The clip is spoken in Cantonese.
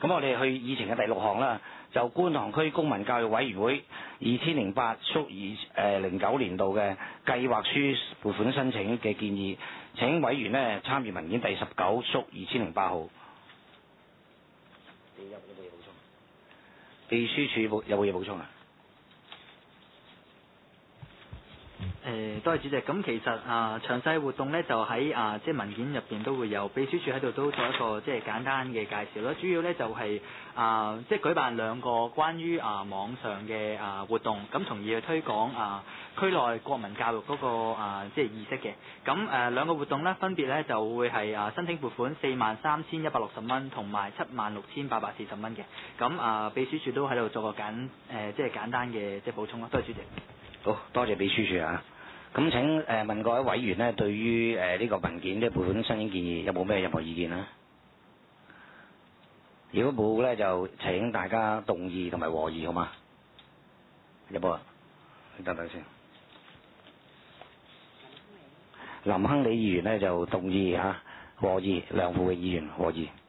咁我哋去議程嘅第6項啦，就觀塘區公民教育委員會2008-09年度嘅計劃書撥款申請嘅建議，請委員呢參閱文件第19-2008號。你有冇嘢補充？秘書處有冇嘢補充啊？ 多謝主席。咁其實詳細活動咧就喺即係文件入邊都會有，秘書處喺度都做一個即係簡單嘅介紹啦。主要咧就係即係舉辦2個關於網上嘅活動，咁從而去推廣區內國民教育嗰個即係意識嘅。咁2個活動咧分別咧就會係申請撥款43,160蚊同埋76,840蚊嘅。咁秘書處都喺度做個即係簡單嘅即係補充咯。多謝主席。 好，多謝秘書處啊。咁請問各位委員呢，對於呢個文件嘅撥款申請建議有冇咩任何意見呢？如果冇呢，就請大家動議同埋和議，好嘛？有冇啊？等等先。林亨利議員呢就動議和議，梁富嘅議員和議。